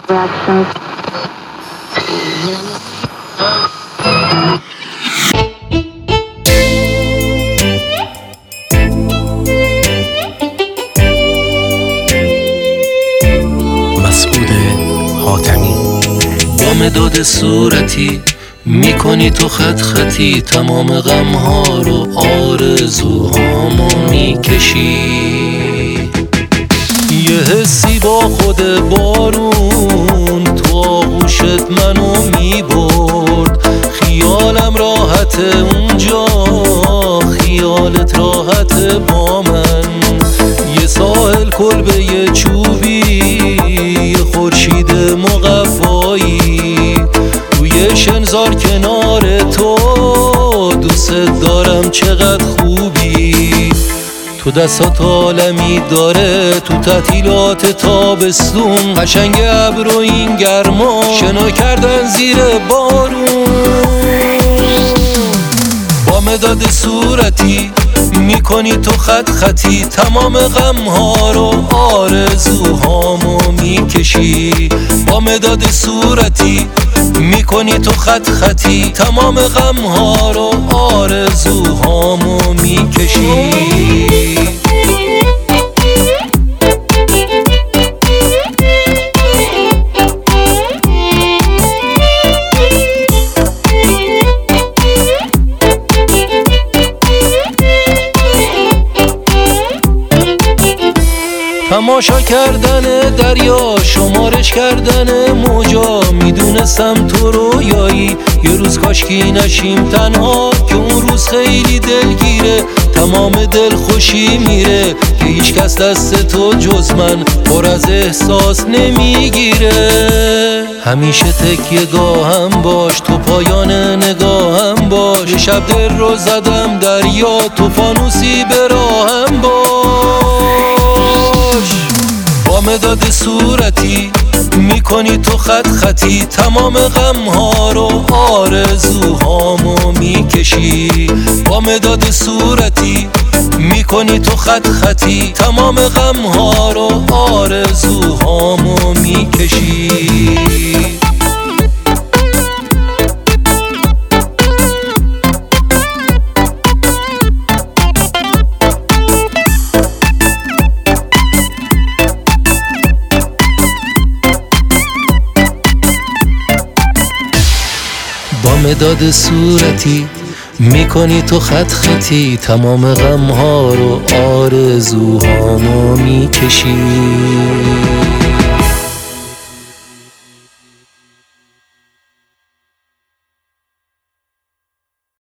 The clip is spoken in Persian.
مسعود حاتمی. با مداد صورتی میکنی تو خط خطی، تمام غمها رو آرزوهامو میکشی. یه حسی با خود بارون تو آغوشت منو میبرد، خیالم راحت اونجا، خیالت راحت با من. یه ساحل کلبه یه چوبی، یه خورشید مقفایی، روی شنزار کنار تو، دوست دارم چقدر خوبی. تو دستات عالمی داره، تو تعطیلات تابستون قشنگ ابر و این گرما شنا کردن زیر بارون. با مداد صورتی میکنی تو خط خطی، تمام غمها رو آرزوهامو میکشی. با مداد صورتی میکنی تو خط خطی، تمام غمها رو آرزوهامو میکشی. تماشا کردن دریا، شمارش کردن موجا، میدونستم تو رویایی، یه روز کاشکی نشیم تنها، که اون روز خیلی دلگیره، تمام دل خوشی میره، که هیچ کس دست تو جز من پر از احساس نمیگیره. همیشه تکیه گاهم باش، تو پایان نگاهم باش، یه شب دل رو زدم دریا، تو فانوسی به راهم باش. با مداد صورتی میکنی تو خط خطی، تمام غمها رو آرزوهامو میکشی. با مداد صورتی میکنی تو خط خطی، تمام غمها رو آرزوهامو میکشی. با مداد صورتی میکنی تو خط خطی، تمام غمها رو آرزوهامو میکشی.